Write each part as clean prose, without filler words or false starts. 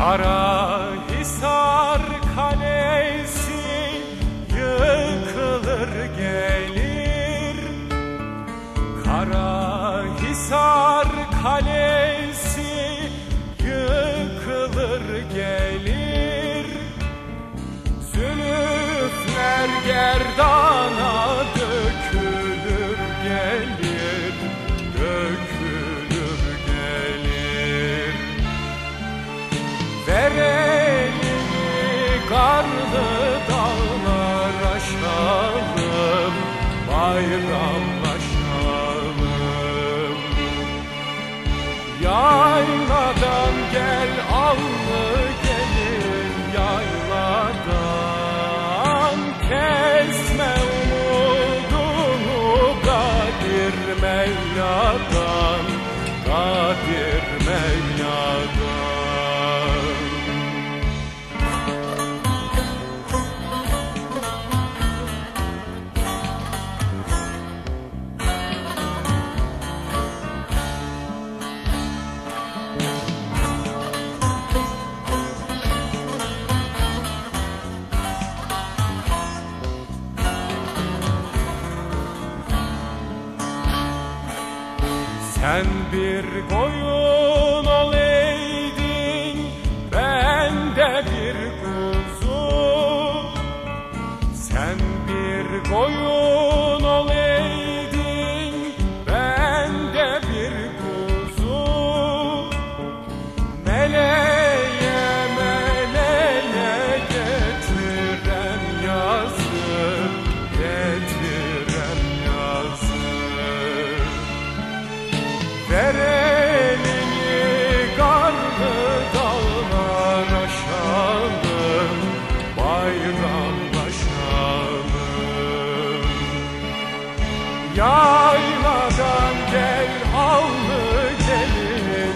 Karahisar kalesi yıkılır gelir. Karahisar kalesi yıkılır gelir. Zülüfler gerdana dökülür gelir, dökülür gelir. Ver elini karlı dağlar aşalım, bayramlaşalım. Yayladan gel allı gelin yayladan, kesme umudunu Kadir Mevla'dan, Kadir Mevla'dan. Sen bir koyun olaydın, ben de bir kuzu. Sen bir koyun olaydın, ben de bir kuzu. Meleğe meleğe getirem yazı, getirem yazı. Ver elini karlı dağlar aşalım, bayramlaşalım. Yayladan gel allı gelin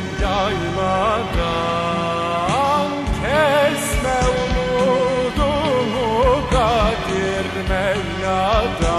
yayladan, kesme umudunu Kadir Mevla'dan.